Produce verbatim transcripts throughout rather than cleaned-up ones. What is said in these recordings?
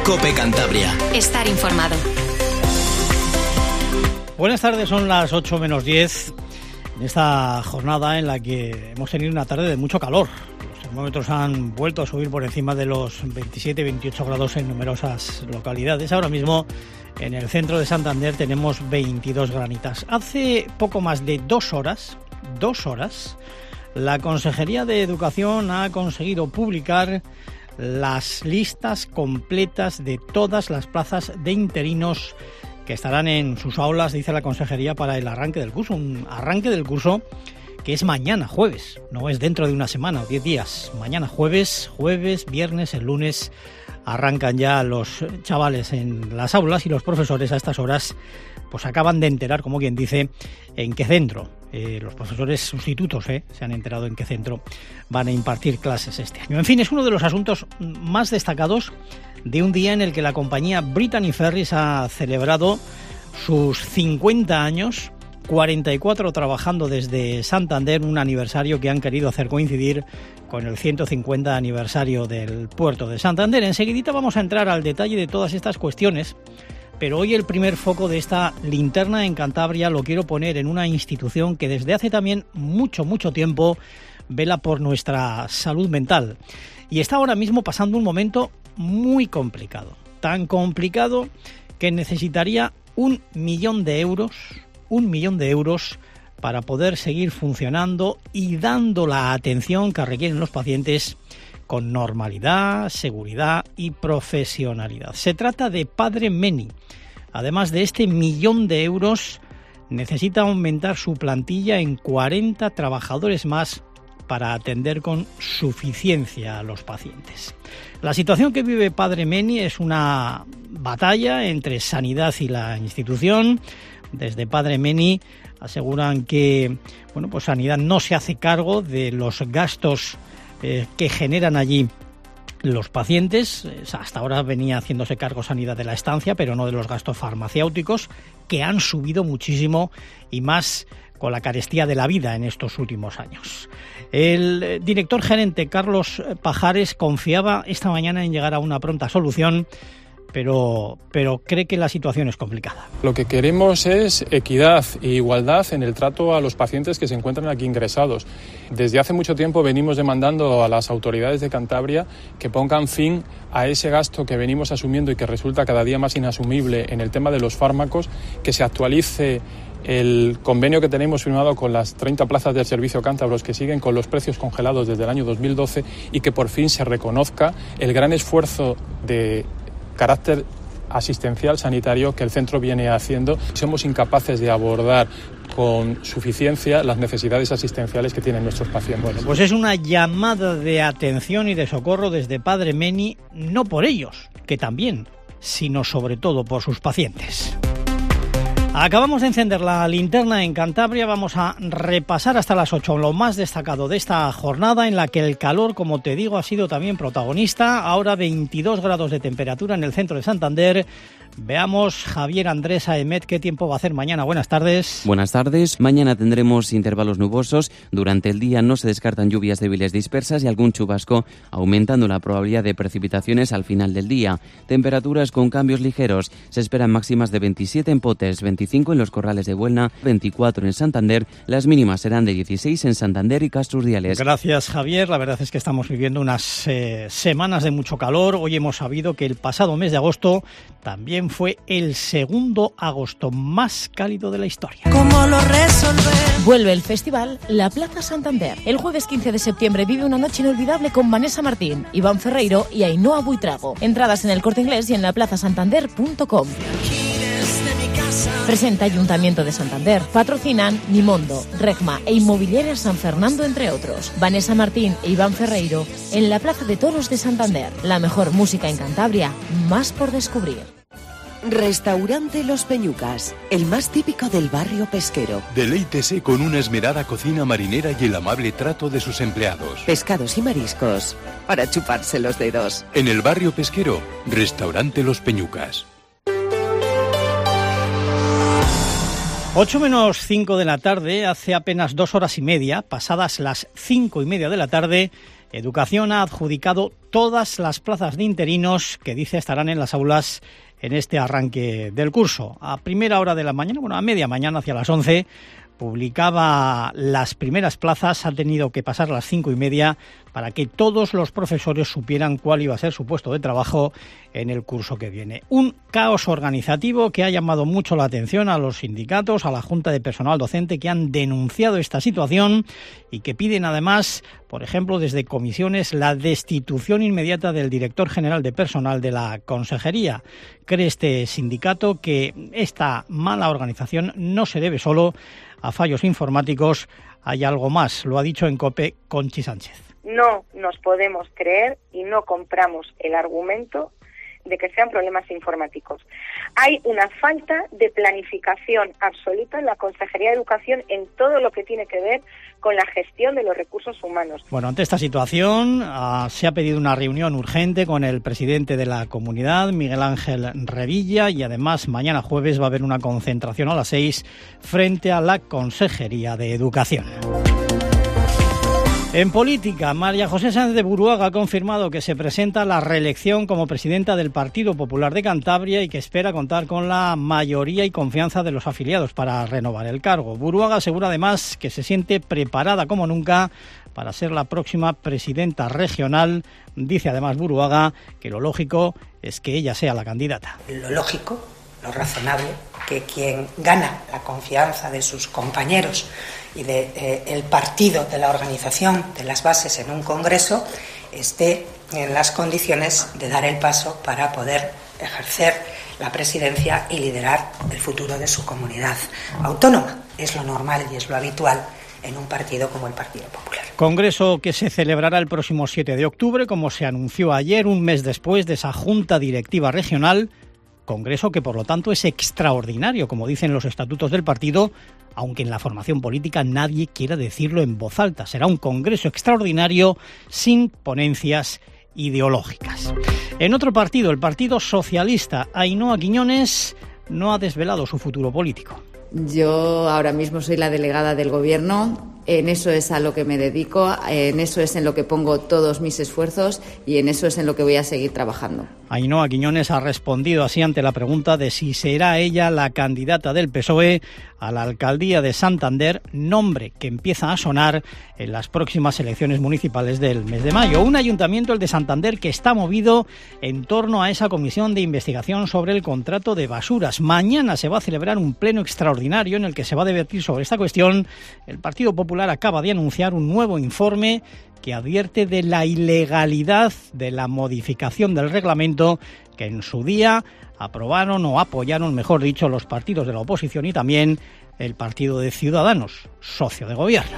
COPE Cantabria. Estar informado. Buenas tardes, son las ocho menos diez en esta jornada en la que hemos tenido una tarde de mucho calor. Los termómetros han vuelto a subir por encima de los veintisiete, veintiocho grados en numerosas localidades. Ahora mismo en el centro de Santander tenemos veintidós granitas. Hace poco más de dos horas, dos horas, la Consejería de Educación ha conseguido publicar las listas completas de todas las plazas de interinos que estarán en sus aulas, dice la Consejería, para el arranque del curso. Un arranque del curso que es mañana, jueves, no es dentro de una semana o diez días. Mañana jueves, jueves, viernes, el lunes arrancan ya los chavales en las aulas y los profesores a estas horas pues acaban de enterar, como quien dice, en qué centro. Eh, los profesores sustitutos eh, se han enterado en qué centro van a impartir clases este año. En fin, es uno de los asuntos más destacados de un día en el que la compañía Brittany Ferries ha celebrado sus cincuenta años, cuarenta y cuatro trabajando desde Santander, un aniversario que han querido hacer coincidir con el ciento cincuenta aniversario del puerto de Santander. Enseguidita vamos a entrar al detalle de todas estas cuestiones, pero hoy el primer foco de esta linterna en Cantabria lo quiero poner en una institución que desde hace también mucho, mucho tiempo vela por nuestra salud mental y está ahora mismo pasando un momento muy complicado, tan complicado que necesitaría un millón de euros, un millón de euros para poder seguir funcionando y dando la atención que requieren los pacientes con normalidad, seguridad y profesionalidad. Se trata de Padre Meni. Además de este millón de euros, necesita aumentar su plantilla en cuarenta trabajadores más para atender con suficiencia a los pacientes. La situación que vive Padre Meni es una batalla entre sanidad y la institución. Desde Padre Meni aseguran que bueno, pues sanidad no se hace cargo de los gastos eh, que generan allí los pacientes. Hasta ahora venía haciéndose cargo sanidad de la estancia, pero no de los gastos farmacéuticos, que han subido muchísimo y más con la carestía de la vida en estos últimos años. El director gerente Carlos Pajares confiaba esta mañana en llegar a una pronta solución, pero, pero cree que la situación es complicada. Lo que queremos es equidad e igualdad en el trato a los pacientes que se encuentran aquí ingresados. Desde hace mucho tiempo venimos demandando a las autoridades de Cantabria que pongan fin a ese gasto que venimos asumiendo y que resulta cada día más inasumible en el tema de los fármacos, que se actualice el convenio que tenemos firmado con las treinta plazas del servicio cántabros que siguen con los precios congelados desde el año dos mil doce y que por fin se reconozca el gran esfuerzo de carácter asistencial sanitario que el centro viene haciendo. Somos incapaces de abordar con suficiencia las necesidades asistenciales que tienen nuestros pacientes. Bueno, pues es una llamada de atención y de socorro desde Padre Meni, no por ellos, que también, sino sobre todo por sus pacientes. Acabamos de encender la linterna en Cantabria. Vamos a repasar hasta las ocho lo más destacado de esta jornada en la que el calor, como te digo, ha sido también protagonista. Ahora veintidós grados de temperatura en el centro de Santander. Veamos, Javier Andrés Aemet, qué tiempo va a hacer mañana. Buenas tardes. Buenas tardes. Mañana tendremos intervalos nubosos. Durante el día no se descartan lluvias débiles dispersas y algún chubasco, aumentando la probabilidad de precipitaciones al final del día. Temperaturas con cambios ligeros. Se esperan máximas de veintisiete en Potes, veinticinco en los Corrales de Buelna, veinticuatro en Santander. Las mínimas serán de dieciséis en Santander y Castro Urdiales. Gracias, Javier. La verdad es que estamos viviendo unas eh, semanas de mucho calor. Hoy hemos sabido que el pasado mes de agosto también fue el segundo agosto más cálido de la historia. ¿Cómo lo resolver? Vuelve el festival La Plaza Santander. El jueves quince de septiembre vive una noche inolvidable con Vanessa Martín, Iván Ferreiro y Ainhoa Buitrago. Entradas en el Corte Inglés y en la plaza santander punto com. Presenta Ayuntamiento de Santander. Patrocinan Nimondo, Regma e Inmobiliaria San Fernando, entre otros. Vanessa Martín e Iván Ferreiro en la Plaza de Toros de Santander. La mejor música en Cantabria, más por descubrir. Restaurante Los Peñucas, el más típico del barrio pesquero. Deleítese con una esmerada cocina marinera y el amable trato de sus empleados. Pescados y mariscos, para chuparse los dedos. En el barrio pesquero, Restaurante Los Peñucas. ocho menos cinco de la tarde, hace apenas dos horas y media, pasadas las cinco y media de la tarde, Educación ha adjudicado todas las plazas de interinos que dice estarán en las aulas en este arranque del curso. A primera hora de la mañana, bueno, a media mañana, hacia las once, publicaba las primeras plazas. Ha tenido que pasar las cinco y media para que todos los profesores supieran cuál iba a ser su puesto de trabajo en el curso que viene. Un caos organizativo que ha llamado mucho la atención a los sindicatos, a la Junta de Personal Docente, que han denunciado esta situación y que piden además, por ejemplo, desde comisiones, la destitución inmediata del director general de personal de la Consejería. Cree este sindicato que esta mala organización no se debe solo a fallos informáticos, hay algo más. Lo ha dicho en COPE Conchi Sánchez. No nos podemos creer y no compramos el argumento de que sean problemas informáticos. Hay una falta de planificación absoluta en la Consejería de Educación en todo lo que tiene que ver con la gestión de los recursos humanos. Bueno, ante esta situación uh, se ha pedido una reunión urgente con el presidente de la comunidad, Miguel Ángel Revilla, y además mañana jueves va a haber una concentración a las seis frente a la Consejería de Educación. En política, María José Sáenz de Buruaga ha confirmado que se presenta a la reelección como presidenta del Partido Popular de Cantabria y que espera contar con la mayoría y confianza de los afiliados para renovar el cargo. Buruaga asegura además que se siente preparada como nunca para ser la próxima presidenta regional. Dice además Buruaga que lo lógico es que ella sea la candidata. Lo lógico, lo razonable, que quien gana la confianza de sus compañeros y del de, eh, partido, de la organización, de las bases en un congreso, esté en las condiciones de dar el paso para poder ejercer la presidencia y liderar el futuro de su comunidad autónoma. Es lo normal y es lo habitual en un partido como el Partido Popular. Congreso que se celebrará el próximo siete de octubre, como se anunció ayer, un mes después de esa Junta Directiva Regional. Congreso que, por lo tanto, es extraordinario, como dicen los estatutos del partido, aunque en la formación política nadie quiera decirlo en voz alta. Será un congreso extraordinario sin ponencias ideológicas. En otro partido, el Partido Socialista, Ainhoa Quiñones no ha desvelado su futuro político. Yo ahora mismo soy la delegada del Gobierno. En eso es a lo que me dedico, en eso es en lo que pongo todos mis esfuerzos y en eso es en lo que voy a seguir trabajando. Ainhoa Quiñones ha respondido así ante la pregunta de si será ella la candidata del P S O E a la alcaldía de Santander, nombre que empieza a sonar en las próximas elecciones municipales del mes de mayo. Un ayuntamiento, el de Santander, que está movido en torno a esa comisión de investigación sobre el contrato de basuras. Mañana se va a celebrar un pleno extraordinario en el que se va a debatir sobre esta cuestión. El Partido Popular acaba de anunciar un nuevo informe que advierte de la ilegalidad de la modificación del reglamento que en su día aprobaron o apoyaron, mejor dicho, los partidos de la oposición y también el Partido de Ciudadanos, socio de gobierno.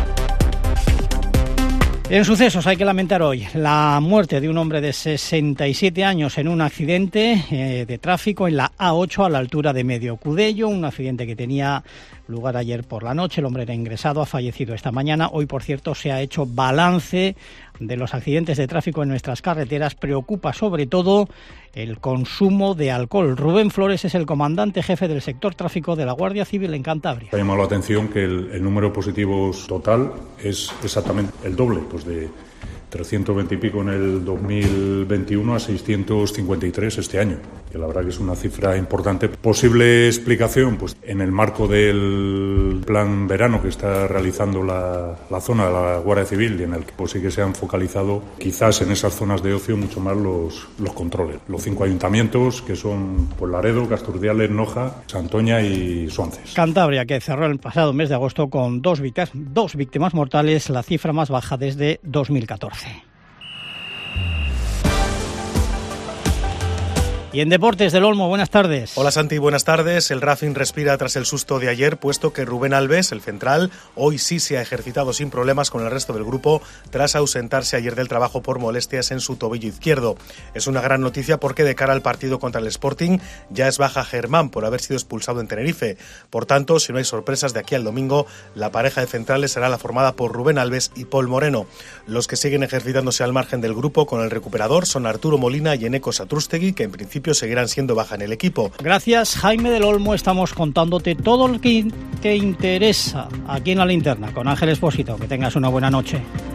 En sucesos hay que lamentar hoy la muerte de un hombre de sesenta y siete años en un accidente eh, de tráfico en la A ocho a la altura de Medio Cudello, un accidente que tenía lugar ayer por la noche. El hombre era ingresado, ha fallecido esta mañana. Hoy, por cierto, se ha hecho balance de los accidentes de tráfico en nuestras carreteras. Preocupa sobre todo el consumo de alcohol. Rubén Flores es el comandante jefe del sector tráfico de la Guardia Civil en Cantabria. Ha llamado la atención que el, el número de positivos total es exactamente el doble, pues de trescientos veinte y pico en el dos mil veintiuno a seiscientos cincuenta y tres este año, que la verdad que es una cifra importante. Posible explicación, pues en el marco del plan verano que está realizando la, la zona de la Guardia Civil y en el que pues sí que se han focalizado quizás en esas zonas de ocio mucho más los, los controles. Los cinco ayuntamientos que son pues, Laredo, Casturdiales, Noja, Santoña y Suances. Cantabria, que cerró el pasado mes de agosto con dos víctimas, dos víctimas mortales, la cifra más baja desde dos mil catorce. Y en Deportes del Olmo, buenas tardes. Hola Santi, buenas tardes. El Racing respira tras el susto de ayer, puesto que Rubén Alves, el central, hoy sí se ha ejercitado sin problemas con el resto del grupo tras ausentarse ayer del trabajo por molestias en su tobillo izquierdo. Es una gran noticia porque de cara al partido contra el Sporting ya es baja Germán por haber sido expulsado en Tenerife. Por tanto, si no hay sorpresas de aquí al domingo, la pareja de centrales será la formada por Rubén Alves y Paul Moreno. Los que siguen ejercitándose al margen del grupo con el recuperador son Arturo Molina y Eneco Satrústegui, que en principio principio seguirán siendo baja en el equipo. Gracias, Jaime del Olmo. Estamos contándote todo lo que te interesa aquí en La Linterna con Ángel Expósito. Que tengas una buena noche.